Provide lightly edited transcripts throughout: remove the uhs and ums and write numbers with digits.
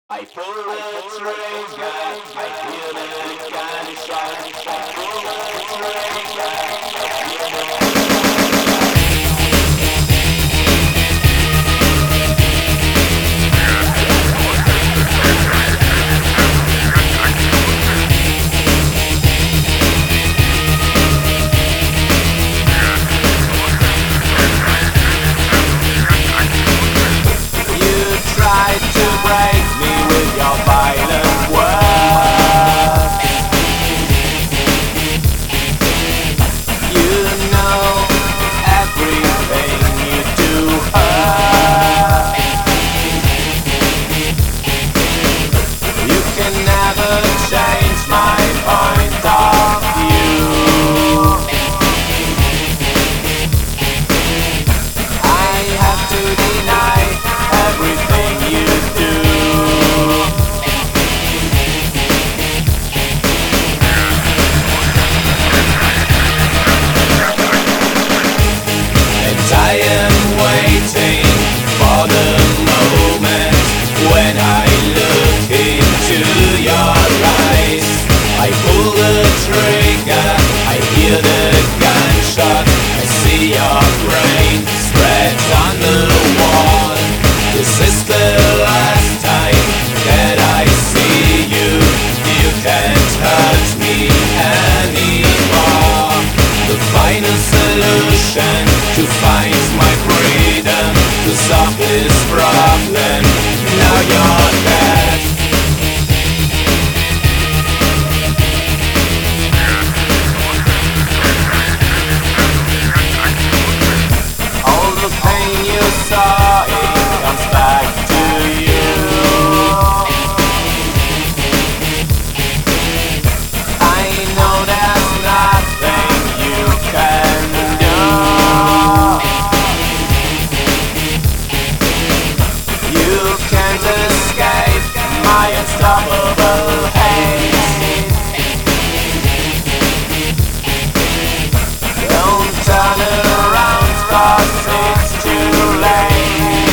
I pull the trigger, I feel the gunshot. I pull the trigger, I feel You tried to break me with your violent words. You know everything you do hurt. You can never change my point of view. I have to deny everything you do. And I am waiting for the moment when I look into your eyes. I pull the trigger, I hear the gunshot, I see your brain spread on the wall. This is the last time that I see you. You can't hurt me anymore. The final solution to find my freedom, to solve this problem. Now you're dead. All the pain you saw, it comes back to you. I know there's nothing you can do. You can't escape my unstoppable hate. Don't turn around, 'cause it's too late.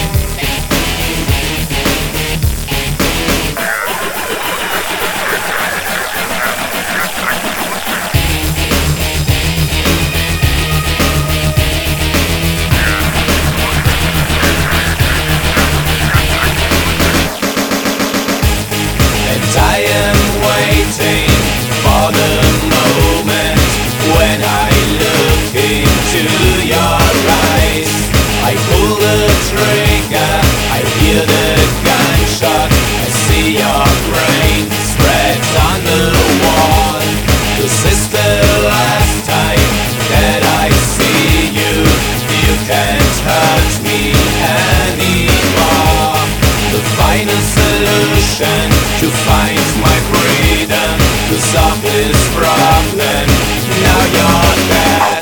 And I am waiting for the moment when I look into your eyes. I pull the trigger, I hear the gunshot, I see your brain spread on the wall. This is the last time that I see you. You can't hurt me anymore. The final solution to find my freedom, to solve this problem. Now you're dead.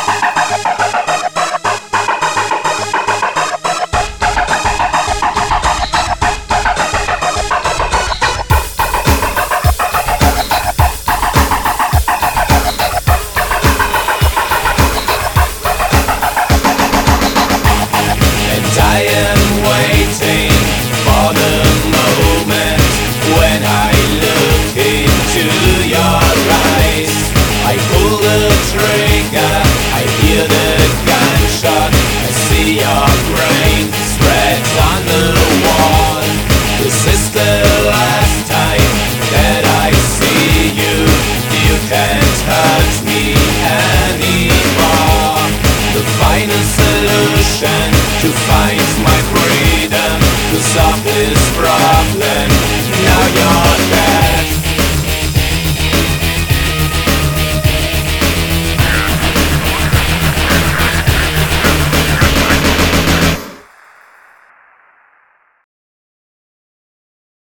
And I am waiting for the moment when I look into your eyes. I pull the trigger, I hear the gunshot, I see your brain spread on the wall. This is the last time that I see you. You can't hurt me anymore. The final solution to find my freedom, to solve this problem.